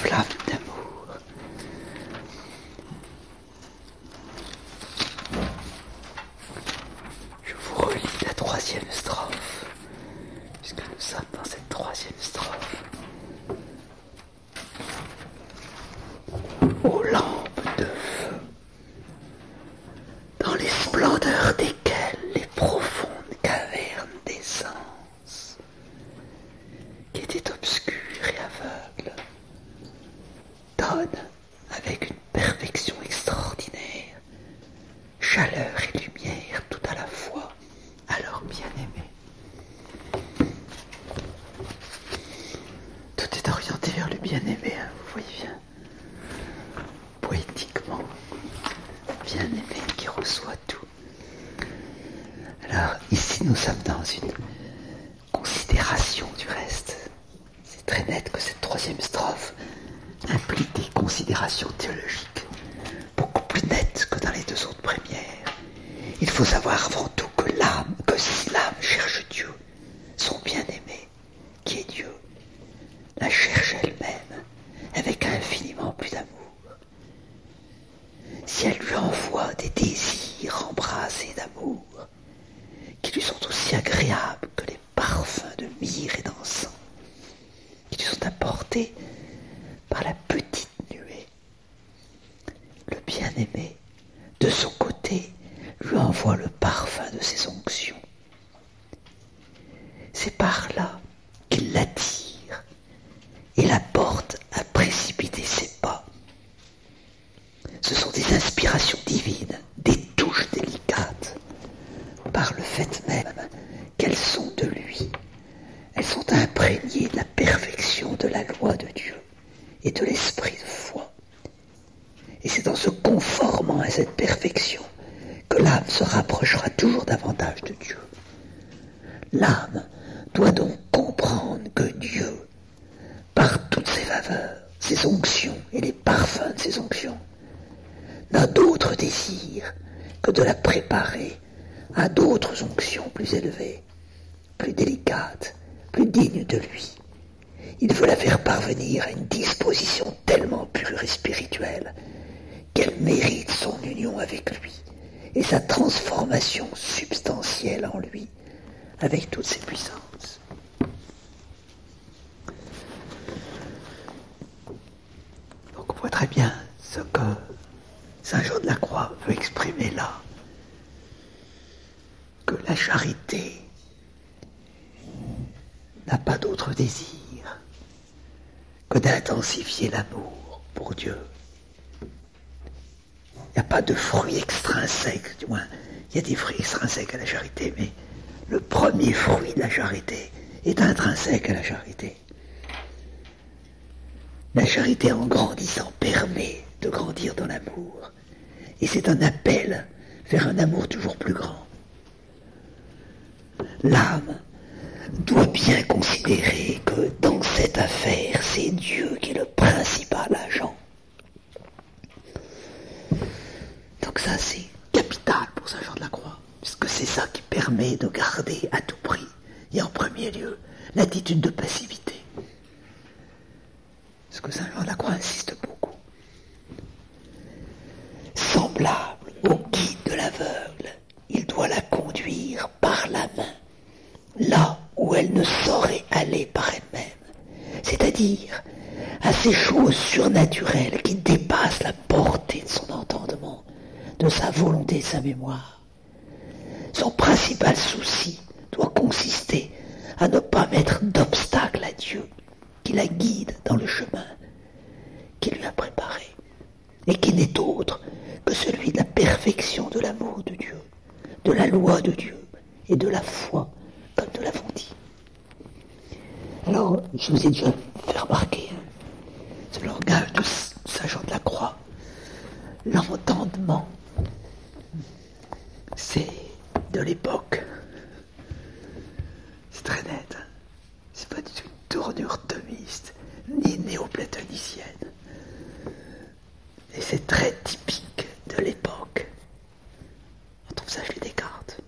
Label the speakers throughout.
Speaker 1: flamme d'amour. Je vous relis la troisième strophe, puisque nous sommes dans cette troisième strophe. Aux lampes de feu, dans les splendeurs desquelles les profondes cavernes des sens, qui étaient obscures et aveugles, donnent avec une perfection extraordinaire chaleur et lumière tout à la fois à leur bien-aimé. Tout est orienté vers le bien-aimé, hein, vous voyez bien. Poétiquement, bien-aimé qui reçoit tout. Alors ici nous sommes dans une considération du reste. C'est très net que cette troisième strophe implique des considérations théologiques beaucoup plus nettes que dans les deux autres premières. Il faut savoir avant tout que si l'âme cherche Dieu, son bien-aimé, qui est Dieu, la cherche elle-même avec infiniment plus d'amour. Si elle lui envoie des désirs embrasés d'amour, qui lui sont aussi agréables que les parfums de myrrhe et d'encens, qui lui sont apportés par la petite nuée, le bien-aimé, de son côté, lui envoie le parfum de ses onctions. C'est par là qu'il l'attire et la porte à précipiter ses pas. Ce sont des inspirations divines, des touches délicates, par le fait même qu'elles sont de lui. Elles sont imprégnées de la perfection de la loi de Dieu et de l'esprit de foi. Et c'est en se conformant à cette perfection que l'âme se rapprochera toujours davantage de Dieu. L'âme doit donc comprendre que Dieu, par toutes ses faveurs, ses onctions et les parfums de ses onctions, n'a d'autre désir que de la préparer à d'autres onctions plus élevées, plus délicates, plus dignes de lui. Il veut la faire parvenir à une disposition tellement pure et spirituelle qu'elle mérite son union avec lui et sa transformation substantielle en lui avec toutes ses puissances. Donc on voit très bien ce que Saint Jean de la Croix veut exprimer là, que la charité n'a pas d'autre désir que d'intensifier l'amour pour Dieu. Il n'y a pas de fruit extrinsèque, du moins, il y a des fruits extrinsèques à la charité, mais le premier fruit de la charité est intrinsèque à la charité. La charité, en grandissant, permet de grandir dans l'amour. Et c'est un appel vers un amour toujours plus grand. L'âme doit bien considérer que dans cette affaire, c'est Dieu qui est le principal agent. Donc ça, c'est capital pour Saint Jean de la Croix, puisque c'est ça qui permet de garder à tout prix, et en premier lieu, l'attitude de passivité. Parce que Saint Jean de la Croix insiste beaucoup. Semblable au guide de l'aveugle, il doit la conduire par la main, là où elle ne saurait aller par elle-même, c'est-à-dire à ces choses surnaturelles qui dépassent la portée de son entendement, de sa volonté et de sa mémoire. Son principal souci doit consister à ne pas mettre d'obstacle à Dieu, qui la guide dans le chemin qu'il lui a préparé, et qui n'est autre que celui de la perfection de l'amour de Dieu, de la loi de Dieu et de la foi, comme nous l'avons dit. Alors, je vous ai déjà fait remarquer ce langage de Saint Jean de la Croix, l'entendement, c'est de l'époque. C'est très net. C'est pas du tout une tournure thomiste, ni néoplatonicienne. Et c'est très typique de l'époque. On trouve ça chez Descartes.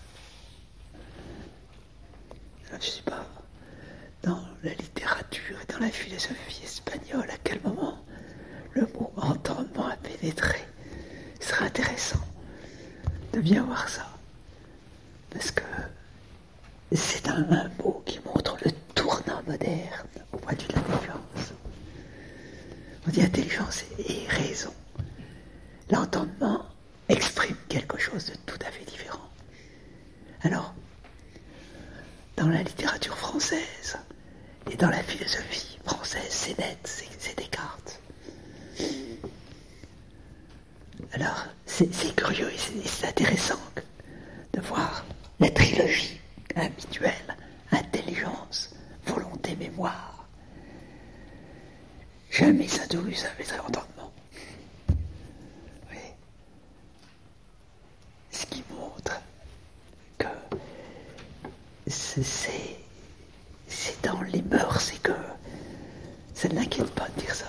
Speaker 1: Je ne sais pas, dans la littérature et dans la philosophie espagnole à quel moment le mot entendement a pénétré. Ce serait intéressant de bien voir ça. Parce que c'est un mot qui montre le tournant moderne au point de vue de l'intelligence. On dit intelligence et raison. L'entendement exprime quelque chose de tout à fait différent. Alors, dans la littérature française et dans la philosophie française, c'est net, c'est Descartes. Alors, c'est curieux et c'est intéressant de voir la trilogie habituelle, intelligence, volonté, mémoire. Jamais Saint-Douze avec entendement. Oui. Ce qui montre que c'est dans les mœurs et que ça ne l'inquiète pas de dire ça.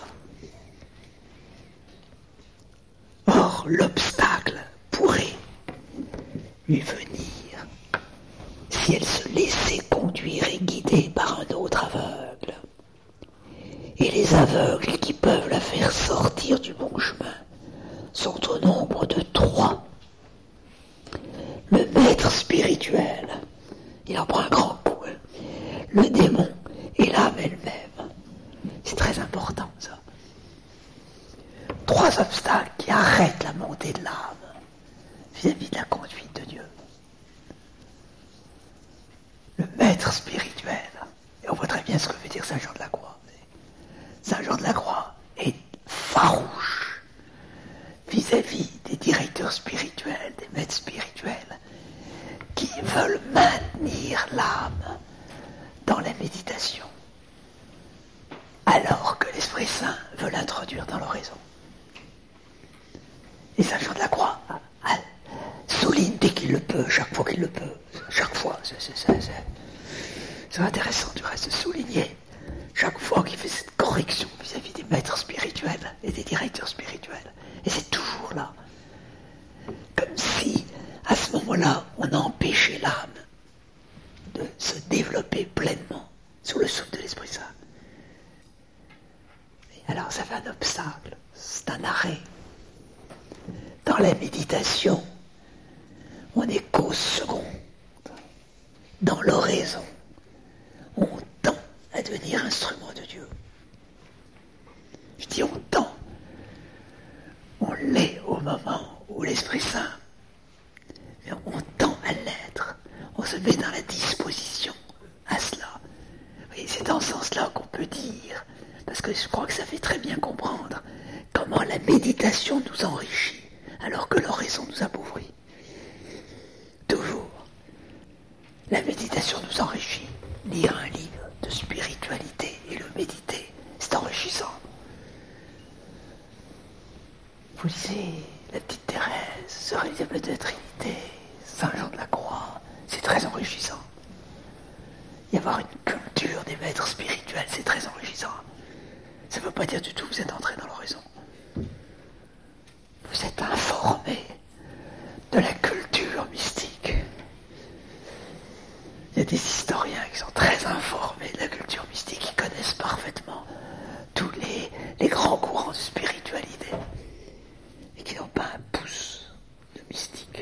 Speaker 1: Or, l'obstacle pourrait lui venir si elle se laissait conduire et guider par un autre aveugle. Et les aveugles qui peuvent la faire sortir du bon chemin sont au nombre de 3. Le maître spirituel, il en prend un grand coup, le démon et l'âme elle-même. C'est très important ça. 3 obstacles qui arrêtent la montée de l'âme vis-à-vis de la conduite de Dieu. Le maître spirituel, et on voit très bien ce que veut dire Saint Jean de la Croix. Saint Jean de la Croix est farouche vis-à-vis des directeurs spirituels, des maîtres spirituels, qui veulent maintenir l'âme dans la méditation, alors que l'Esprit Saint veut l'introduire dans l'oraison. Et Saint Jean de la Croix souligne dès qu'il le peut, chaque fois qu'il le peut, chaque fois, c'est intéressant du reste de souligner, chaque fois qu'il fait cette correction vis-à-vis des maîtres spirituels et des directeurs spirituels. Et c'est toujours là. Comme si, à ce moment-là, on empêchait l'âme de se développer pleinement sous le souffle de l'Esprit Saint. Et alors ça fait un obstacle, c'est un arrêt. Dans la méditation, on est cause seconde. Dans l'oraison, on tend à devenir instrument de Dieu. Je dis on tend. On l'est au moment où l'Esprit Saint, mais on tend à l'être. On se met dans la disposition à cela. Et c'est dans ce sens-là qu'on peut dire, parce que je crois que ça fait très bien comprendre comment la méditation nous enrichit, alors que l'oraison nous appauvrit. Toujours. La méditation nous enrichit. Lire un livre de spiritualité et le méditer, c'est enrichissant. Vous lisez la petite Thérèse, Sœur Élisabeth de la Trinité, Saint Jean de la Croix, c'est très enrichissant. Y avoir une culture des maîtres spirituels, c'est très enrichissant. Ça ne veut pas dire du tout que vous êtes entré dans l'oraison. Vous êtes informé de la culture mystique. Il y a des historiens qui sont très informés de la culture mystique, qui connaissent parfaitement tous les grands courants de spiritualité et qui n'ont pas un pouce de mystique.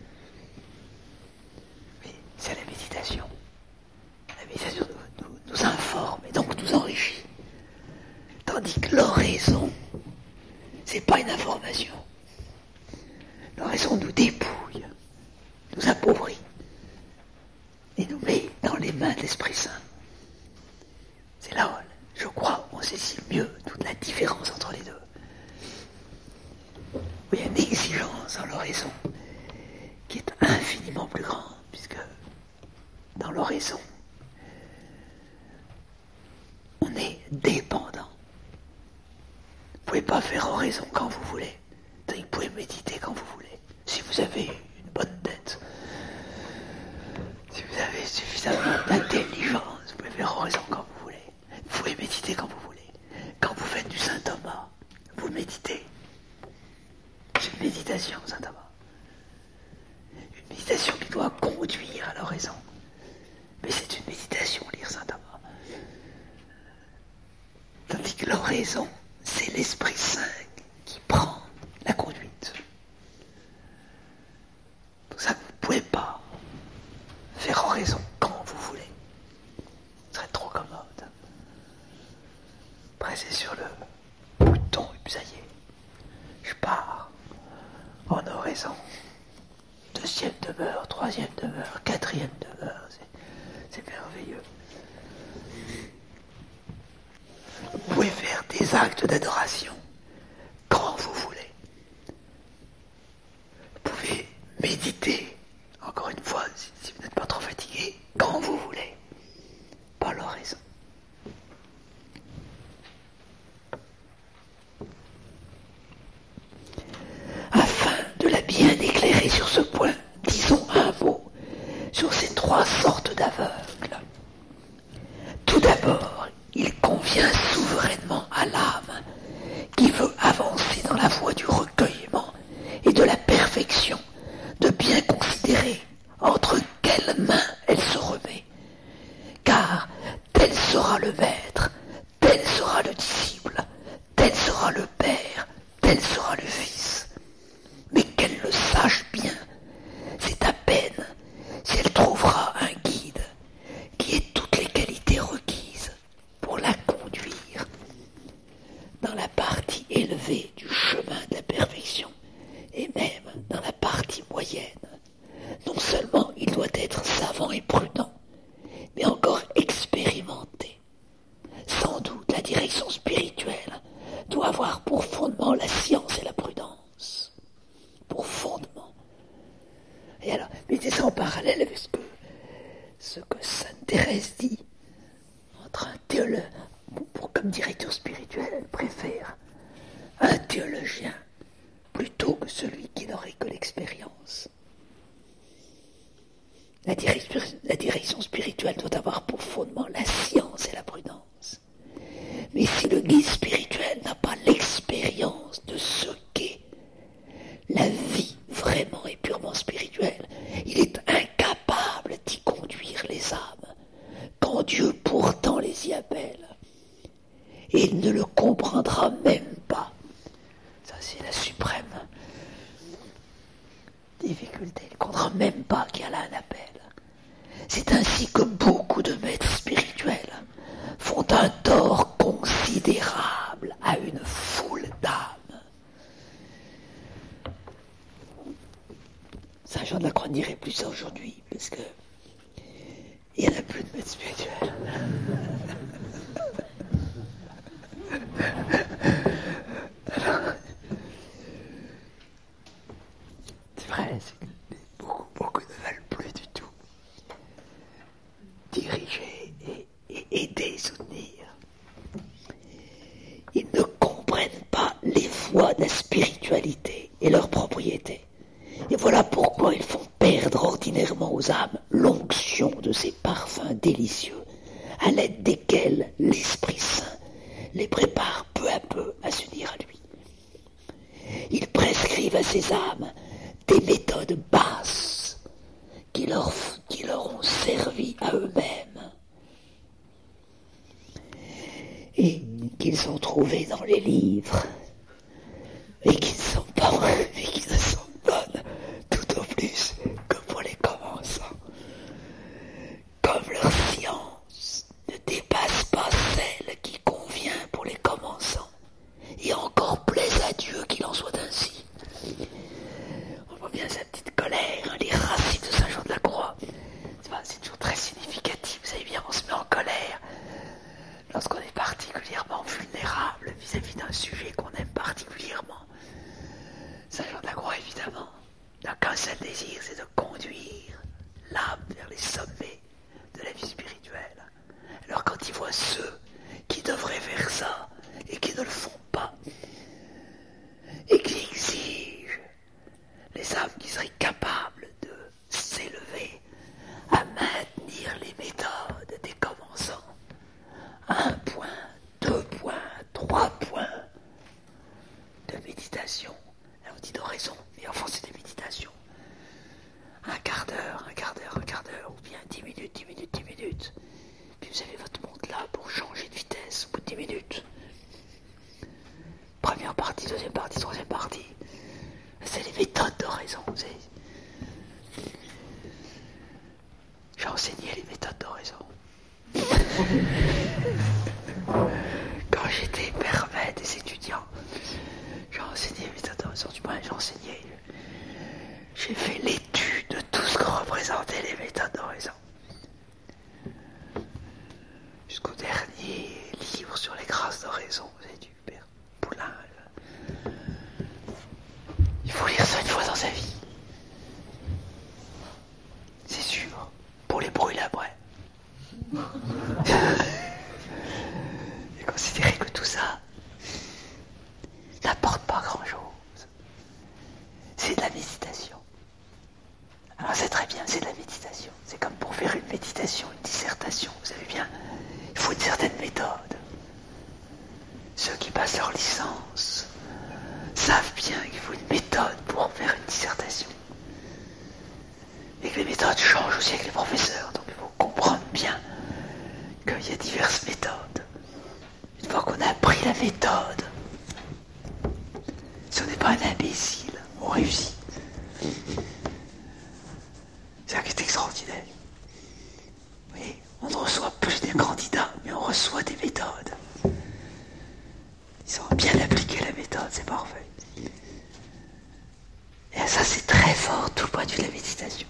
Speaker 1: Mais c'est la méditation. La méditation nous informe et donc nous enrichit. Tandis que l'oraison, c'est pas une information. L'oraison nous dépouille, nous appauvrit et nous met dans les mains de l'Esprit Saint. C'est là où, je crois, on saisit mieux toute la différence entre les deux. Il y a une exigence dans l'oraison qui est infiniment plus grande, puisque dans l'oraison, on est dépendant. Vous ne pouvez pas faire oraison quand vous voulez. Vous pouvez méditer quand vous voulez. Si vous avez une bonne tête, si vous avez suffisamment d'intelligence, vous pouvez faire oraison quand vous voulez. Vous pouvez méditer quand vous voulez. Quand vous faites du Saint Thomas, vous méditez. C'est une méditation, Saint Thomas. Une méditation qui doit conduire à l'oraison. Mais c'est une méditation, lire Saint Thomas. que l'oraison, c'est l'Esprit Saint qui prend la conduite. C'est pour ça que vous ne pouvez pas faire oraison quand vous voulez. Ce serait trop commode. Pressez sur le bouton et puis ça y est. Je pars en oraison. Deuxième demeure, troisième demeure, quatrième demeure. C'est merveilleux. Vous pouvez faire des actes d'adoration quand vous voulez. Vous pouvez méditer, encore une fois, si vous n'êtes pas trop fatigué, quand vous voulez. Pas l'oraison. Afin de la bien éclairer sur ce point, disons un mot sur ces trois sortes d'aveugles. Tout d'abord, il convient souverainement à l'âme qui veut avancer dans la voie du recueillement et de la perfection de bien considérer entre quelles mains elle se remet. Car tel sera le maître, tel sera le disciple, tel sera le père, tel sera le fils. Mais qu'elle le sache bien, c'est à peine si elle trouvera un guide qui ait toutes les qualités requises pour la conduire dans la partie élevée du chemin de la perfection et même dans la partie moyenne. Non seulement il doit être savant et prudent, mais encore expérimenté. Sans doute la direction spirituelle doit avoir pour fondement la science et la prudence. Pour fondement. Et alors, mettez ça en parallèle avec ce que Sainte Thérèse dit. Entre un théologue, comme directeur spirituel, elle préfère un théologien plutôt que celui qui n'aurait que l'expérience. La direction spirituelle doit avoir pour fondement la science et la prudence. Mais si le guide spirituel n'a pas l'expérience de ce qu'est la vie vraiment et purement spirituelle, il est incapable d'y conduire les âmes, quand Dieu pourtant les y appelle. Et il ne le comprendra même pas. Ça, c'est la suprême difficulté. Il ne comprendra même pas qu'il y a là un appel. C'est ainsi que beaucoup de maîtres spirituels font un tort considérable à une foule d'âmes. Saint Jean de la Croix n'irait plus ça aujourd'hui, parce que il n'y en a plus de maîtres spirituels. Alors, c'est vrai, beaucoup ne veulent plus du tout diriger et aider, soutenir. Ils ne comprennent pas les voies de la spiritualité et leurs propriétés. Et voilà pourquoi ils font perdre ordinairement aux âmes l'onction de ces parfums délicieux, à l'aide desquels l'Esprit Saint les prépare peu à peu à s'unir à lui. Ils prescrivent à ces âmes des méthodes basses qui leur ont servi à eux-mêmes et qu'ils ont trouvées dans les livres et qui ne sont bonnes tout au plus que pour les commençants. Comme leur science ne dépasse pas celle qui convient pour les commençants, et encore plaise à Dieu qu'il en soit ainsi. On voit bien sa petite colère, les racines de Saint Jean de la Croix. C'est toujours très significatif, vous savez bien, on se met en colère lorsqu'on est particulièrement vulnérable vis-à-vis d'un sujet qu'on aime particulièrement. Saint Jean de la Croix, évidemment, n'a qu'un seul désir, c'est de conduire l'âme vers les sommets de la vie spirituelle. Alors quand il voit ceux qui devraient faire ça et qui ne le font pas, et qui exigent les âmes qui seraient capables de s'élever à maintenir les méthodes des commençants, 1 point, 2 points, 3 points de méditation. Là on dit d'oraison, mais enfin c'est des méditations. Un quart d'heure, ou bien 10 minutes. Puis vous avez votre montre là pour changer raison, vous avez du Père Poulain. Il faut lire ça une fois dans sa vie. C'est sûr, pour les brûler après. Et considérer que tout ça n'apporte pas grand-chose. C'est de la méditation. Alors c'est très bien, c'est de la méditation. C'est comme pour faire une méditation, une dissertation, vous savez bien, il faut une certaine méthode. Ceux qui passent leur licence savent bien qu'il faut une méthode pour faire une dissertation. Et que les méthodes changent aussi avec les professeurs, donc il faut comprendre bien qu'il y a diverses méthodes. Une fois qu'on a appris la méthode, si on n'est pas un imbécile, on réussit. C'est ça qui est extraordinaire. Vous voyez, on ne reçoit plus des candidats, mais on reçoit des méthodes. Ils ont bien appliqué la méthode, c'est parfait. Et ça, c'est très fort, tout le point de vue de la méditation.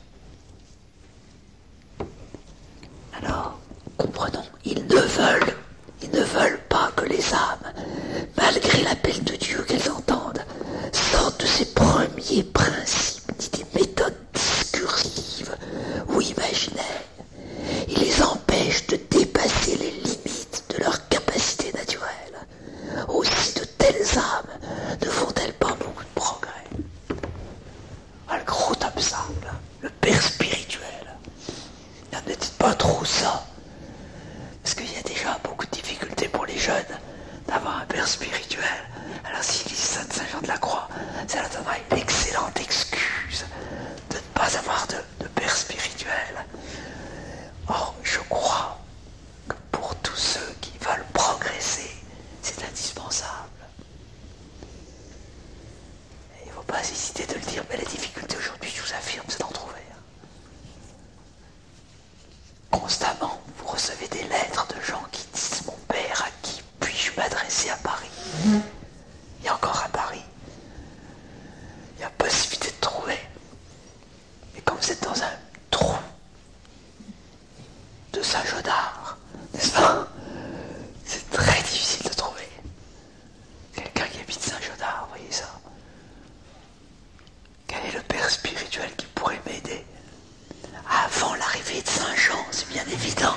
Speaker 1: Alors, comprenons, ils ne veulent pas que les âmes, malgré l'appel de Dieu qu'elles entendent, sortent de ces premiers principes, des méthodes discursives ou imaginaires. Ils les empêchent de dépasser les limites de leur capacité naturelle. Aussi de telles âmes ne font-elles pas beaucoup de progrès. Le gros top sable, le père spirituel. Ne dites pas trop ça, parce qu'il y a déjà beaucoup de difficultés pour les jeunes d'avoir un père spirituel. Alors s'ils lisent ça de Saint Jean de la Croix, ça leur donnera une excellente excuse de ne pas avoir de père spirituel. Or, je crois que pour tous ceux qui veulent progresser, c'est indispensable. Et il ne faut pas hésiter de le dire, mais la difficulté aujourd'hui, je vous affirme, c'est d'en trouver. Constamment, vous recevez des lettres de gens qui disent « Mon père, à qui puis-je m'adresser à Paris ?» Et encore à Paris, il y a possibilité de trouver. Mais quand vous êtes dans un trou de Saint-Jeodard, n'est-ce pas? C'est très difficile de trouver quelqu'un qui habite Saint-Jeodard, vous voyez ça? Quel est le père spirituel qui pourrait m'aider? Avant l'arrivée de Saint-Jean, c'est bien évident.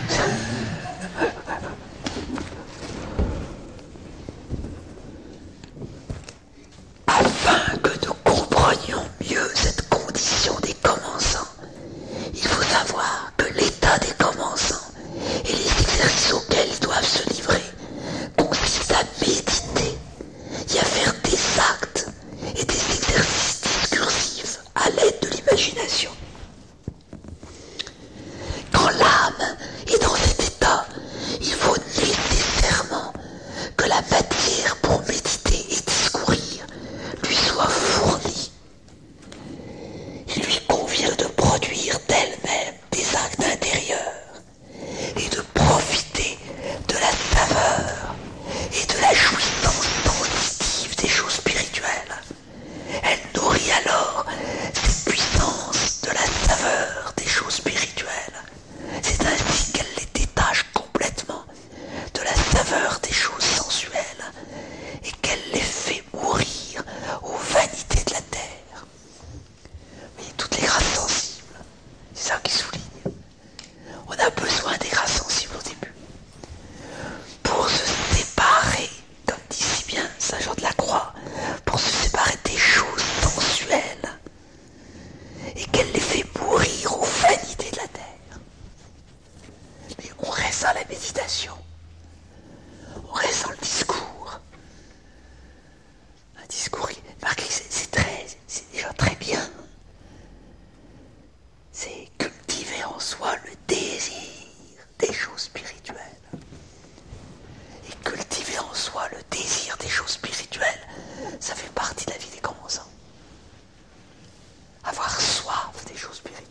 Speaker 1: Afin que nous comprenions mieux cette condition des commençants, il faut savoir que l'état des commençants et les exercices auxquels ils doivent se livrer consistent à méditer et à faire des actes et des exercices discursifs à l'aide de l'imagination. Quand l'âme est dans cet état, il faut nécessairement que la matière pour méditer et discourir lui soit fournie. Il lui convient de produire d'elle-même des actes intérieurs et de profiter de la saveur et de la jouissance sensitive des choses spirituelles. Elle nourrit alors cette puissance de la saveur des choses spirituelles. C'est ainsi qu'elle les détache complètement de la saveur des choses sensuelles et qu'elle les fait mourir aux vanités de la terre. Vous voyez, toutes les grâces sensibles, c'est ça qui souligne. On a besoin des grâces sensibles au début pour se séparer, comme dit si bien Saint Jean de la Croix, pour se séparer des choses sensuelles et qu'elle les fait mourir aux vanités de la terre. Mais on reste dans la méditation, on reste dans le discours. Un discours, marquez, c'est déjà très bien. C'est cultiver en soi le désir des choses spirituelles. Et cultiver en soi le désir des choses spirituelles, ça fait partie de la vie des commençants. Avoir soif des choses spirituelles.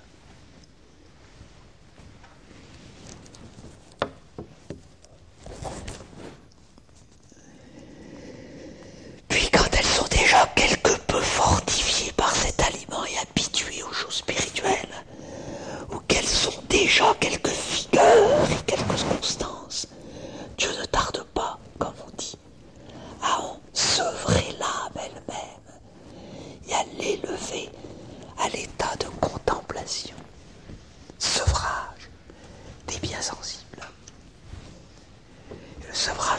Speaker 1: Puis quand elles sont déjà quelque peu fortifiées par cet aliment et habituées aux choses spirituelles, ou qu'elles sont déjà quelques vigueurs et quelques constances, Dieu ne tarde pas, comme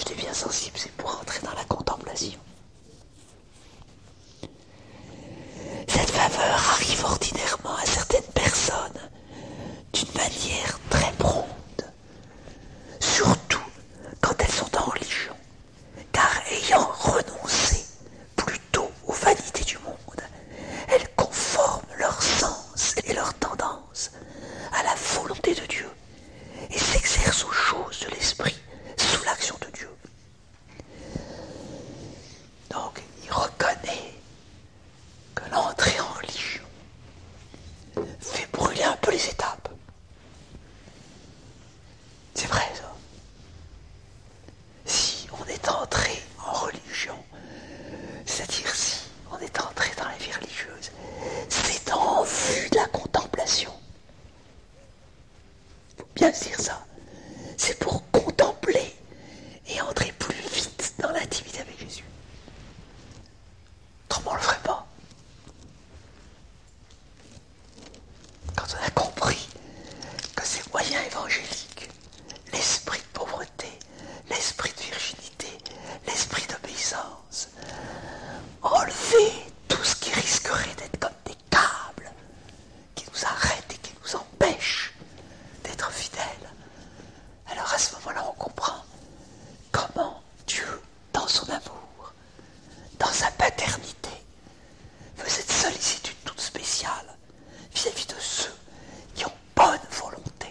Speaker 1: je deviens sensible, c'est pour entrer dans la contemplation. Cette faveur arrive ordinairement à certaines personnes d'une manière très prompte, surtout quand elles sont en religion, car ayant renoncé plutôt aux vanités du monde, elles conforment leur sens et leur tendance à la volonté de Dieu et s'exercent aux choses de l'esprit sous l'action de Dieu. Donc, il reconnaît que l'entrée en religion fait brûler un peu les étapes. C'est vrai ça. Si on est entré en religion, c'est-à-dire si on est entré dans la vie religieuse, c'est en vue de la contemplation. Il faut bien se dire ça. C'est pour contempler et entrer plus vite dans l'intimité avec Jésus. Autrement, on ne le ferait pas. Quand on a compris que ces moyens évangéliques, l'esprit de pauvreté, l'esprit de virginité, l'esprit d'obéissance, enlever tout ce qui risquerait d'être comme des câbles qui nous arrêtent et qui nous empêchent d'être fidèles, alors à ce moment-là, on comprend comment Dieu, dans son amour, dans sa paternité, veut cette sollicitude toute spéciale vis-à-vis de ceux qui ont bonne volonté.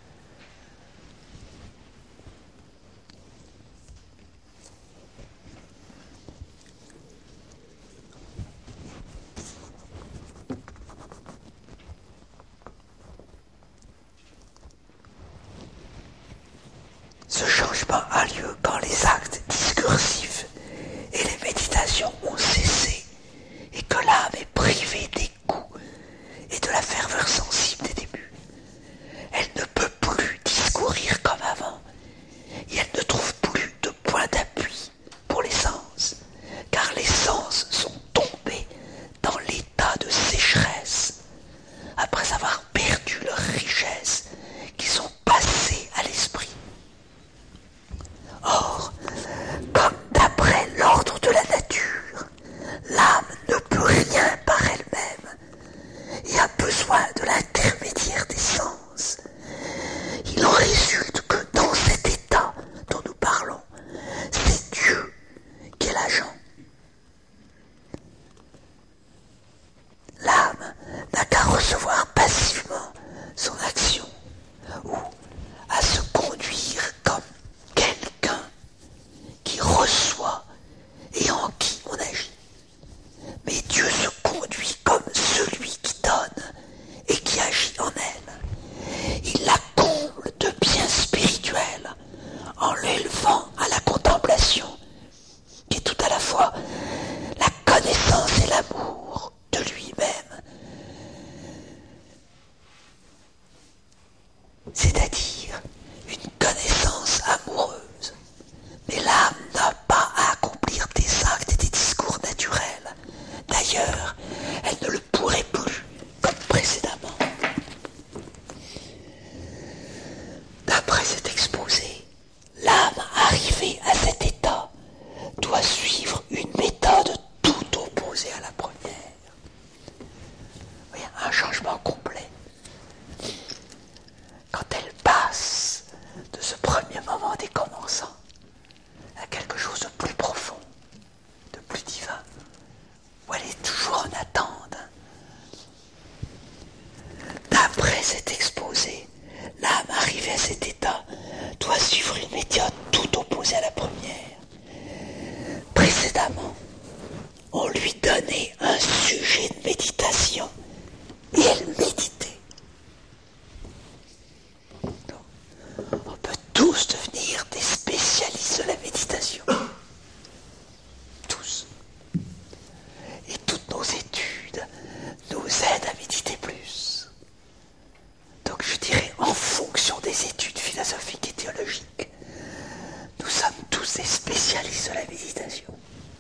Speaker 1: Ce changement a lieu quand les actes discursifs et les méditations ont cessé et que l'âme est privée des goûts et de la ferveur sensible des débuts. Elle ne peut plus discourir comme avant et elle ne trouve plus de point d'appui pour les sens, car les sens sont tombés dans l'état de sécheresse après avoir perdu leur richesse qui sont passés à l'esprit. Or, comme d'après l'ordre de la nature, l'âme ne peut rien par elle-même et a besoin de l'intermédiaire des sens, il en résulte que dans cet état dont nous parlons, c'est Dieu qui est l'agent. L'âme n'a qu'à recevoir passivement son action ou à se conduire comme quelqu'un qui reçoit et en qui on agit. Mais Dieu se conduit comme celui qui donne et qui agit en elle. Il la comble de biens spirituels en l'élevant à la contemplation, qui est tout à la fois la connaissance et l'amour de lui-même. C'est-à-dire une connaissance amoureuse. Mais l'âme n'a pas à accomplir des actes et des discours naturels. D'ailleurs, elle ne le pourrait plus comme précédemment. D'après cet exposé, l'âme arrivée à cet état doit suivre une méthode tout opposée à la première. Oui, un changement complet. Quand elle passe de ce premier moment décommençant à quelque chose de plus profond, de plus divin, où elle est toujours en attente. D'après cet exposé, l'âme arrivée à cet état doit suivre une méthode tout opposée à la première. Précédemment, on lui donnait un sujet de méditation et elle méditait. On peut tous devenir des spécialistes de la méditation. Tous. Et toutes nos études nous aident à méditer plus. Donc je dirais, en fonction des études philosophiques et théologiques, nous sommes tous des spécialistes de la méditation.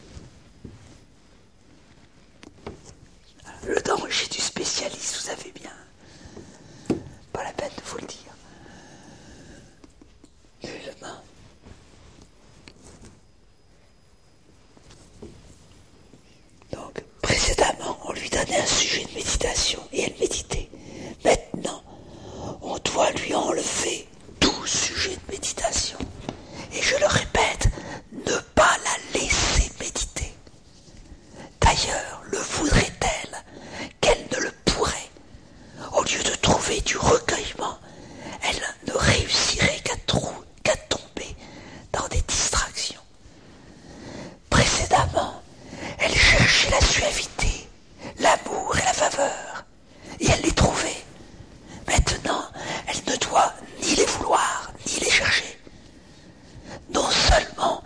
Speaker 1: Le danger du spécialiste, vous savez bien. Pas la peine de vous le dire. Nullement. donné un sujet de méditation et elle méditait. Maintenant, on doit lui enlever tout sujet de méditation. Et je le répète, ne pas la laisser méditer. D'ailleurs, le voudrait-elle qu'elle ne le pourrait? Au lieu de trouver du recueillement, elle ne réussirait qu'à tomber dans des distractions. Précédemment, elle cherchait la suavité, l'amour et la faveur, et elle les trouvait. Maintenant, elle ne doit ni les vouloir, ni les chercher. Non seulement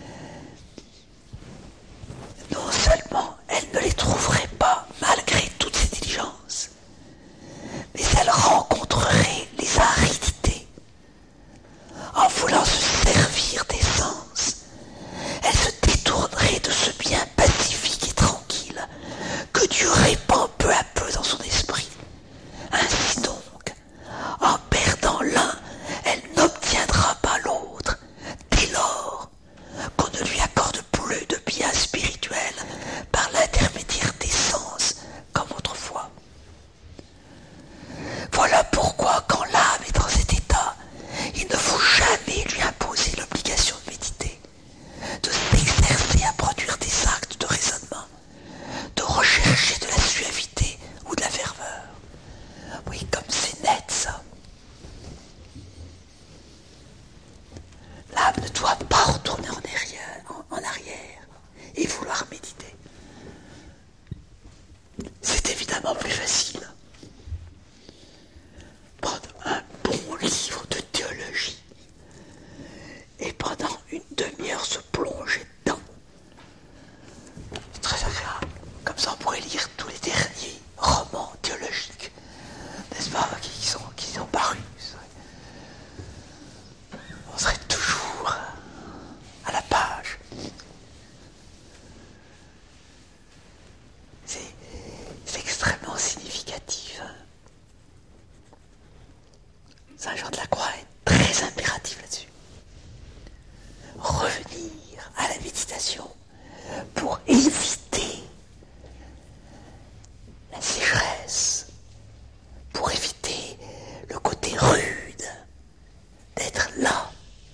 Speaker 1: elle ne les trouverait pas malgré toutes ses diligences, mais elle rencontrerait les aridités. En voulant se servir des sens, elle se détournerait de ce bien pacifique et tranquille que Dieu répand peu à peu dans son esprit. Ainsi donc, en perdant l'un, elle n'obtiendra pas l'autre, dès lors qu'on ne lui accorde plus de bien spirituel par l'intermédiaire des sens comme autrefois. Voilà pourquoi, quand l'âme est dans cet état, il ne faut jamais lui imposer l'obligation de méditer, de s'exercer à produire des actes de raisonnement, de rechercher de la suavité ou de la ferveur. Oui, comme c'est net ça. L'âme ne doit pas retourner en arrière et vouloir méditer. C'est évidemment plus facile. Prendre un bon livre de théologie et pendant une demi-heure se plonger dedans. C'est très agréable. Comme ça on pourrait lire tous les derniers romans théologiques, n'est-ce pas, qui sont parus. On serait toujours à la page. C'est extrêmement significatif. Saint Jean de la Croix est très impératif là-dessus. Revenir à la méditation pour éviter la sécheresse, pour éviter le côté rude, d'être là,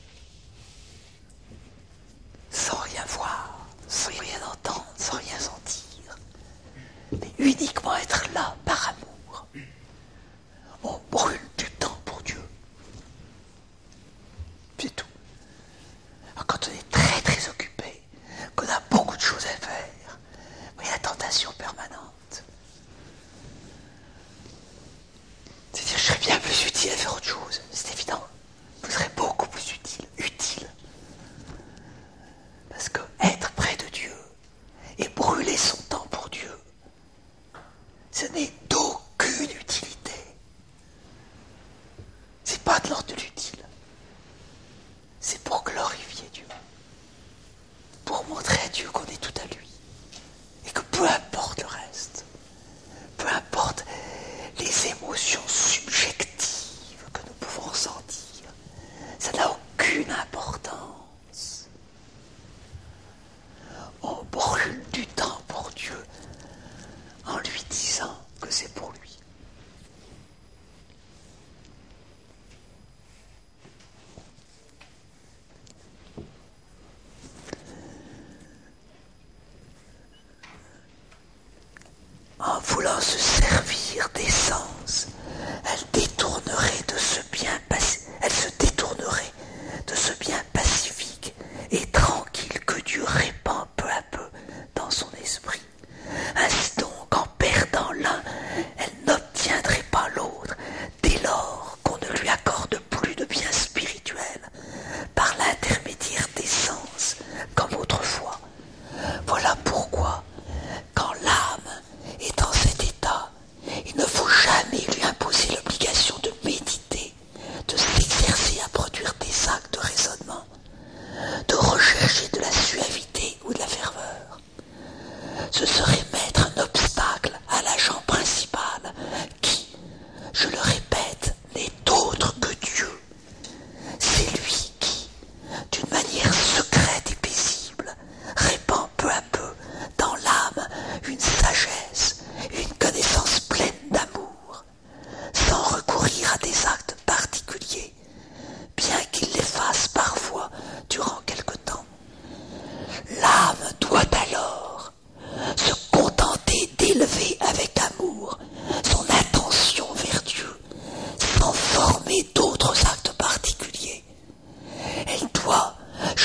Speaker 1: sans rien voir, sans rien entendre, sans rien sentir, mais uniquement être là par amour. On brûle du temps pour Dieu. C'est tout. Alors quand on est très très occupé, qu'on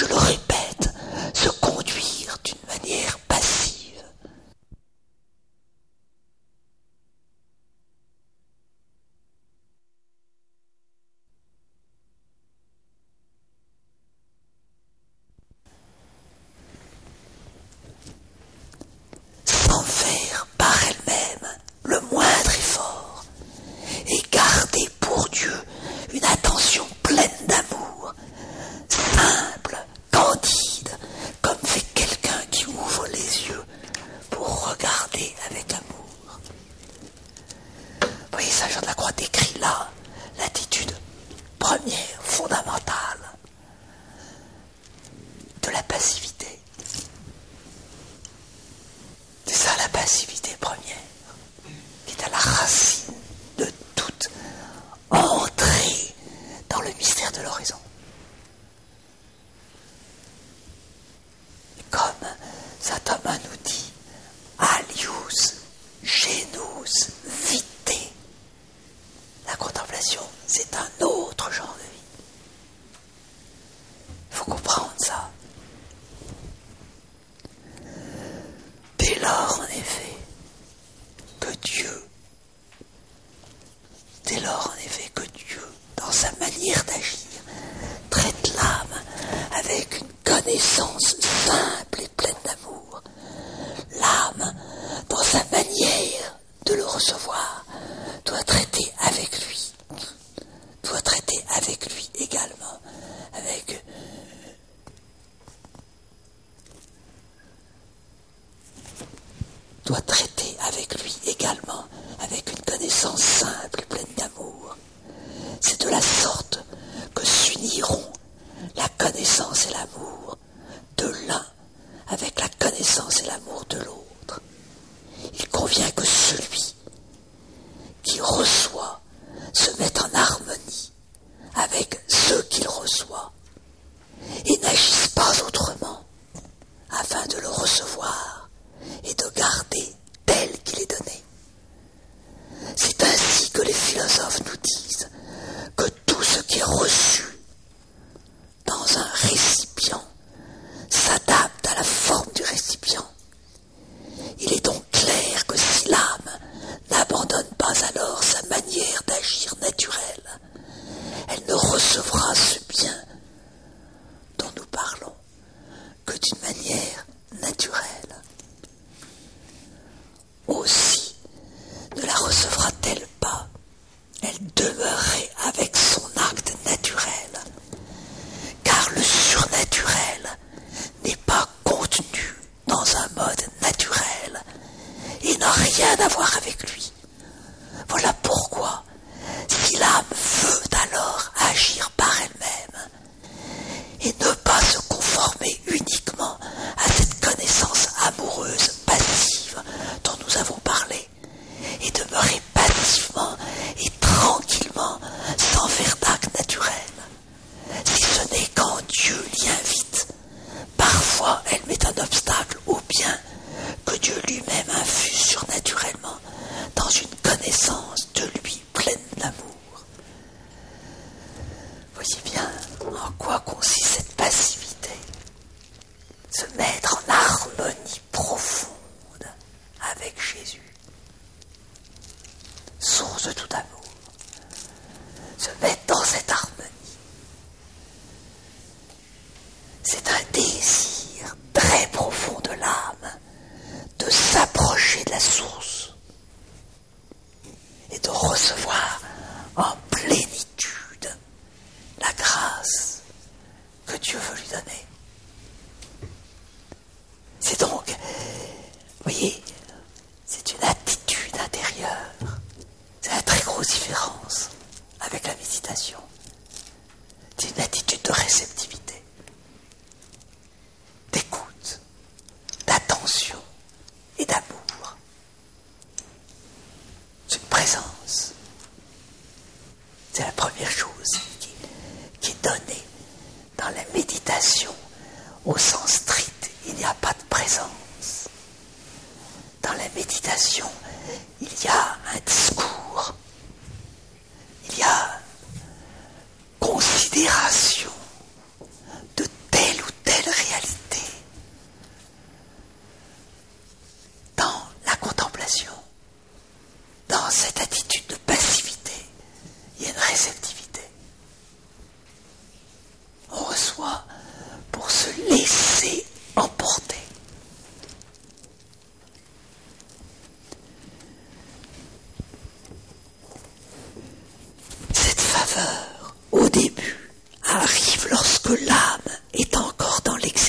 Speaker 1: je le répète, se conduire d'une manière passive. Sans faire par elle-même le moindre effort, et garder pour Dieu une attention pleine d'amour, simple, candide, comme fait quelqu'un qui ouvre les yeux pour regarder avec amour. Vous voyez, Saint Jean de la Croix décrit là l'attitude première, fondamentale de la passivité. C'est ça la passivité première, qui est à la racine de toute entrée dans le mystère de l'oraison. Comme saint Thomas nous dit, alius genus vitae. La contemplation, c'est un autre genre de vie. Il faut comprendre ça. Dès lors, en effet, que Dieu, dans sa manière d'agir, traite l'âme avec une connaissance simple et pleine d'amour. L'âme, dans sa manière de le recevoir, doit traiter avec lui également, avec une connaissance simple et pleine d'amour. C'est de la sorte que s'uniront la connaissance et l'amour de l'un avec la connaissance et l'amour de l'autre. Il convient que celui qui reçoit se mette en harmonie avec ceux qu'il reçoit et n'agisse pas autrement afin de le recevoir et de garder tel qu'il est donné. C'est ainsi que les philosophes nous disent que tout ce qui est reçu dans un récipient s'adapte à la forme du récipient. Il est donc clair que si l'âme n'abandonne pas alors sa manière d'agir naturelle, elle ne recevra ce bien dont nous parlons que d'une manière naturelle. Aussi ne la recevra-t-elle pas, elle demeurerait avec son acte naturel, car le surnaturel n'est pas contenu dans un mode naturel et n'a rien à voir avec lui. Voilà pourquoi, si l'âme veut alors agir par elle-même et ne pas se conformer uniquement à cette connaissance amoureuse passive dont nous avons parlé, et demeurer passivement et tranquillement sans faire d'acte naturel, si ce n'est quand Dieu l'y invite, parfois elle met un obstacle au bien que Dieu lui-même infuse surnaturellement dans une connaissance de lui pleine d'amour. Voyez bien en quoi consiste cette passivité. Se mettre en harmonie profonde avec Jésus, source de tout amour. Se mettre dans cette harmonie. C'est un désir très profond de l'âme de s'approcher de la source et de recevoir en plénitude la grâce que Dieu veut lui donner. C'est donc, vous voyez, c'est une attitude intérieure. C'est une très grosse différence avec la méditation. C'est une attitude de réceptivité, d'écoute, d'attention et d'amour. C'est une présence. C'est la première chose qui est donnée dans la méditation au sens strict. Il n'y a pas de présence. Dans la méditation, il y a un discours, il y a considération de telle ou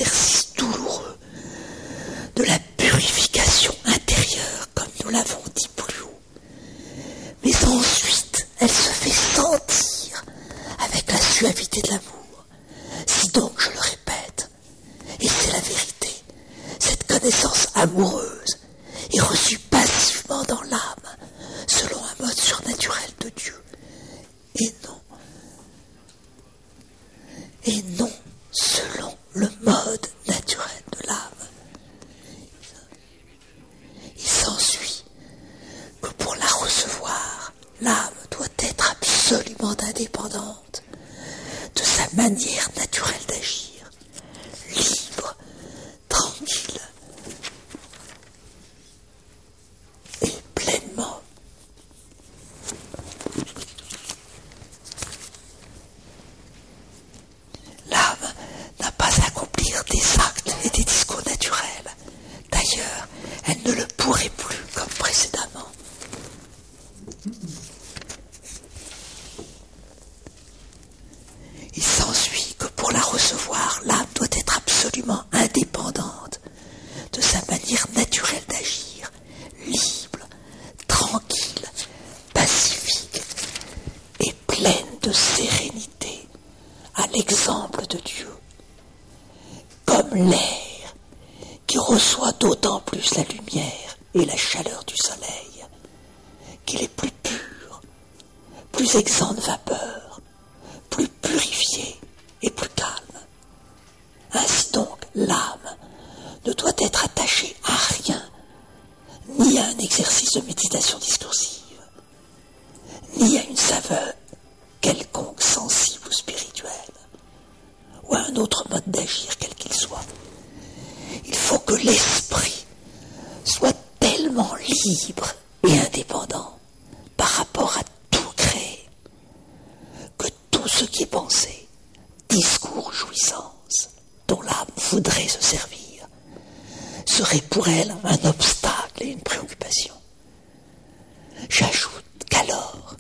Speaker 1: l'exercice douloureux de la purification intérieure, comme nous l'avons dit plus haut. Mais ensuite, elle se fait sentir avec la suavité de l'amour. Si donc, je le répète, et c'est la vérité, cette connaissance amoureuse est reçue passivement dans l'âme, selon un mode surnaturel de Dieu, et non selon le mode naturel de l'âme. Il s'ensuit que pour la recevoir, l'âme doit être absolument indépendante de sa manière naturelle d'agir, libre, tranquille et pleinement. L'âme n'a pas à accomplir des actes et des discours naturels. D'ailleurs, elle ne le pourrait plus comme précédemment. Il s'ensuit que pour la recevoir, l'âme doit être absolument indépendante de sa manière naturelle d'agir, libre, tranquille, pacifique et pleine de sérénité, à l'exemple de Dieu, comme l'air qui reçoit d'autant plus la lumière et la chaleur du soleil, qu'il est plus pur, plus exempt de vapeur, plus purifié et plus calme. Ainsi donc, l'âme ne doit être attachée à rien, ni à un exercice de méditation discursive, ni à une saveur quelconque sensible ou spirituelle, ou à un autre mode d'agir quel qu'il soit. Il faut que l'esprit soit tellement libre et indépendant par rapport à tout créé, que tout ce qui est pensé, discours, jouissance, dont l'âme voudrait se servir, serait pour elle un obstacle et une préoccupation. J'ajoute qu'alors,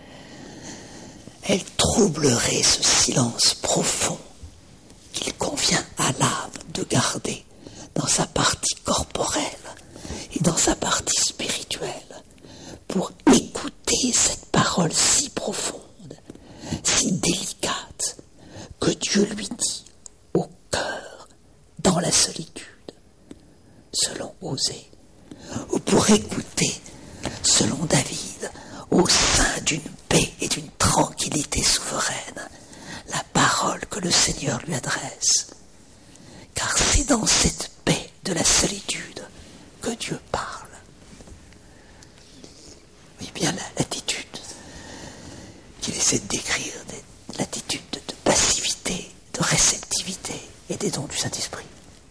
Speaker 1: elle troublerait ce silence profond qu'il convient à l'âme de garder dans sa partie corporelle et dans sa partie spirituelle pour écouter cette parole si profonde, si délicate, que Dieu lui dit au cœur, dans la solitude, selon Osée, ou pour écouter, selon David, au sein d'une paix et d'une tranquillité souveraine, la parole que le Seigneur lui adresse. Car c'est dans cette paix de la solitude que Dieu parle. Oui, bien l'attitude qu'il essaie de décrire, l'attitude de passivité, de réceptivité et des dons du Saint-Esprit.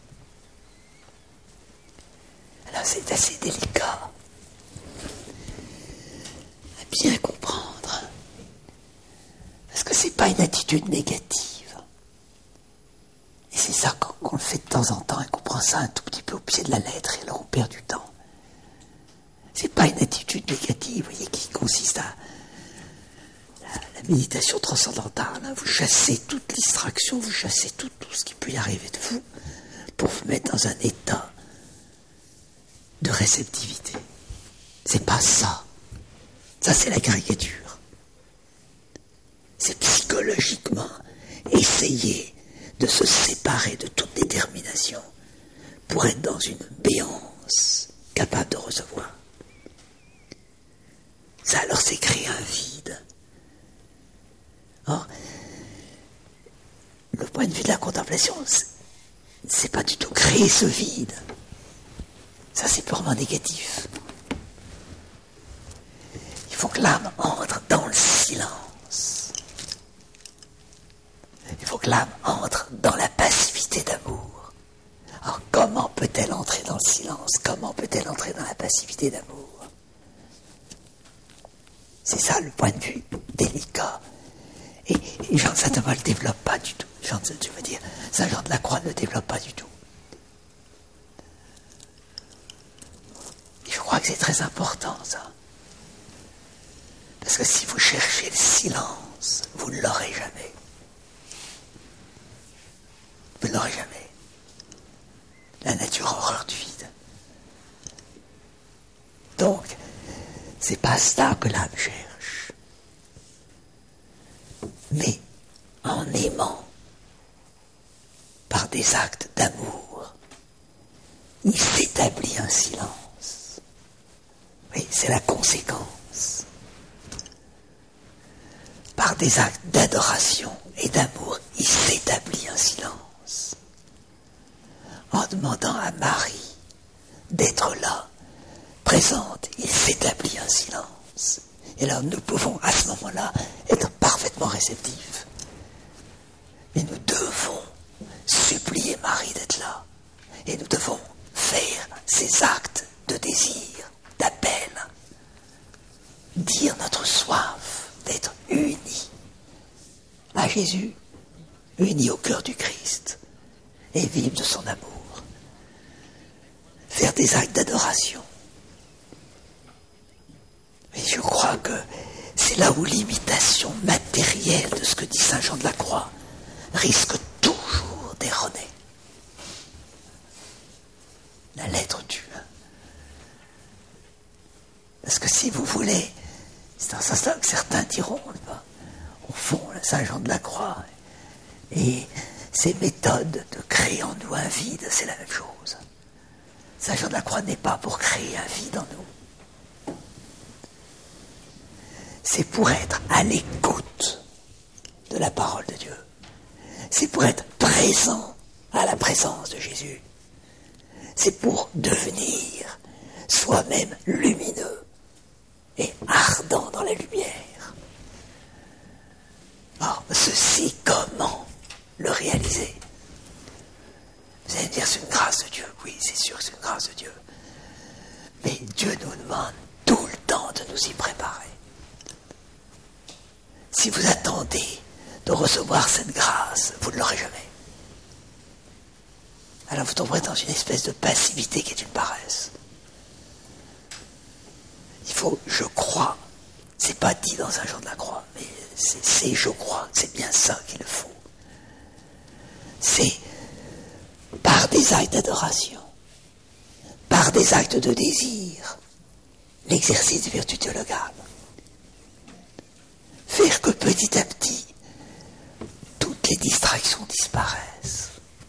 Speaker 1: Alors c'est assez délicat à bien comprendre, parce que c'est pas une attitude négative. Et c'est ça qu'on le fait de temps en temps et qu'on prend ça un tout petit peu au pied de la lettre et là on perd du temps. C'est pas une attitude négative, vous voyez, qui consiste à la méditation transcendantale. Hein. Vous chassez toute distraction, vous chassez tout ce qui peut y arriver de vous pour vous mettre dans un état de réceptivité. C'est pas ça. Ça, c'est la caricature. C'est psychologiquement essayer de se séparer de toute détermination pour être dans une béance capable de recevoir. Ça, alors, c'est créer un vide. Or, le point de vue de la contemplation, c'est pas du tout créer ce vide. Ça, c'est purement négatif. Il faut que l'âme entre dans le silence. Il faut que l'âme entre dans la passivité d'amour. Alors, comment peut-elle entrer dans le silence? Comment peut-elle entrer dans la passivité d'amour? C'est ça le point de vue délicat. Et Jean de Saint-Thomas ne le développe pas du tout. Saint Jean de la Croix ne le développe pas du tout. Et je crois que c'est très important, ça. Parce que si vous cherchez le silence, vous ne l'aurez jamais. Vous ne l'aurez jamais. La nature a horreur du vide. Donc, c'est pas ça que l'âme cherche. Mais en aimant par des actes d'amour, il s'établit un silence. Oui, c'est la conséquence. Par des actes d'adoration et d'amour, il s'établit un silence. En demandant à Marie d'être là, présente, il s'établit un silence. Et là, nous pouvons à ce moment-là être parfaitement réceptifs. Mais nous devons supplier Marie d'être là. Et nous devons faire ces actes de désir, d'appel. Dire notre soif d'être unis à Jésus, unis au cœur du Christ, et vivre de son amour. Faire des actes d'adoration. Mais je crois que c'est là où l'imitation matérielle de ce que dit saint Jean de la Croix risque toujours d'erroner. La lettre tue. Parce que si vous voulez, c'est dans ce sens que certains diront, au fond, saint Jean de la Croix, et ces méthodes de créer en nous un vide, c'est la même chose. Saint Jean de la Croix n'est pas pour créer un vide en nous. C'est pour être à l'écoute de la parole de Dieu. C'est pour être présent à la présence de Jésus. C'est pour devenir soi-même lumineux et ardent dans la lumière. Or, ceci, comment le réaliser? Vous allez me dire, c'est une grâce de Dieu. Oui, c'est sûr que c'est une grâce de Dieu. Mais Dieu nous demande tout le temps de nous y préparer. Si vous attendez de recevoir cette grâce, vous ne l'aurez jamais. Alors vous tomberez dans une espèce de passivité qui est une paresse. Il faut, je crois, c'est pas dit dans un Jean de la Croix, mais c'est je crois, c'est bien ça qu'il faut. C'est par des actes d'adoration, par des actes de désir, l'exercice des vertus théologales. Faire que petit à petit, toutes les distractions disparaissent.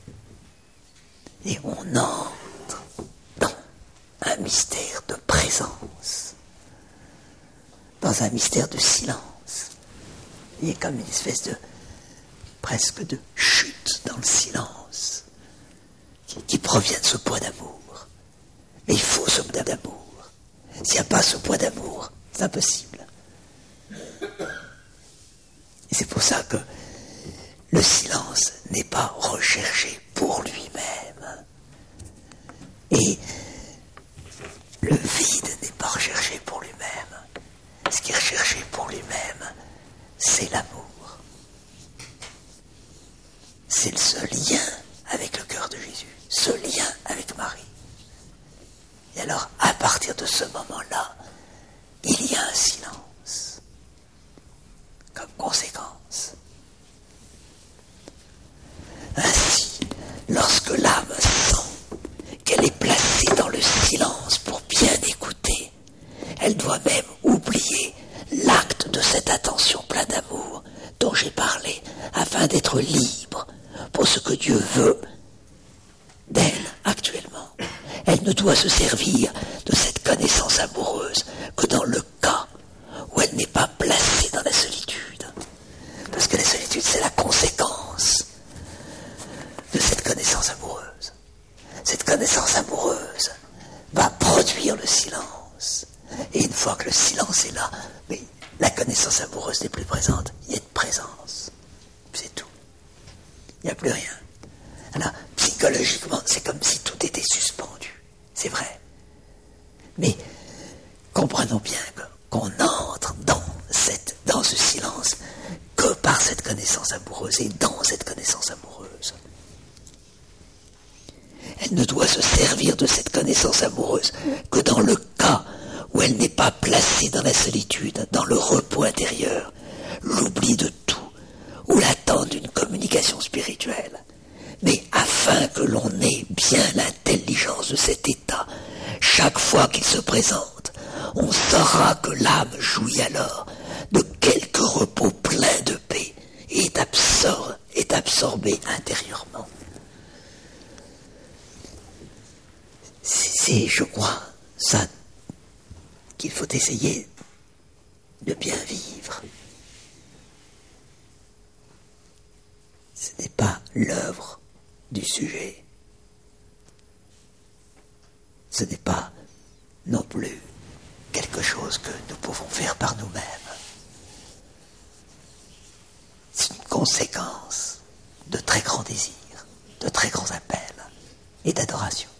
Speaker 1: Et on entre dans un mystère de présence, dans un mystère de silence. Il y a comme une espèce de, presque de chute dans le silence, qui provient de ce poids d'amour. Mais il faut ce poids d'amour. S'il n'y a pas ce poids d'amour, c'est impossible. Et c'est pour ça que le silence n'est pas recherché pour lui-même. Et le vide n'est pas recherché pour lui-même. Ce qui est recherché pour lui-même, c'est l'amour. C'est ce lien avec le cœur de Jésus, ce lien avec Marie. Et alors, à partir de ce moment-là, il y a un silence comme conséquence. Ainsi, lorsque l'âme sent qu'elle est placée dans le silence pour bien écouter, elle doit même oublier l'acte de cette attention pleine d'amour dont j'ai parlé, afin d'être libre pour ce que Dieu veut d'elle actuellement. Elle ne doit se servir de cette connaissance amoureuse que dans le cas où elle n'est pas placée dans la solitude. Parce que la solitude, c'est la conséquence de cette connaissance amoureuse. Cette connaissance amoureuse va produire le silence. Et une fois que le silence est là, mais la connaissance amoureuse n'est plus présente. Il y a une présence. C'est tout. Il n'y a plus rien. Alors, psychologiquement, c'est comme si tout était suspendu. C'est vrai. Mais comprenons bien qu'on entre dans ce silence que par cette connaissance amoureuse et dans cette connaissance amoureuse. Elle ne doit se servir de cette connaissance amoureuse que dans le cas où elle n'est pas placée dans la solitude, dans le repos intérieur, l'oubli de tout, ou l'attente d'une communication spirituelle. Mais afin que l'on ait bien l'intérêt l'intelligence de cet état, chaque fois qu'il se présente, on saura que l'âme jouit alors de quelque repos plein de paix et est absorbée intérieurement. C'est, je crois, ça qu'il faut essayer de bien vivre. Ce n'est pas l'œuvre du sujet. Ce n'est pas non plus quelque chose que nous pouvons faire par nous-mêmes. C'est une conséquence de très grands désirs, de très grands appels et d'adoration.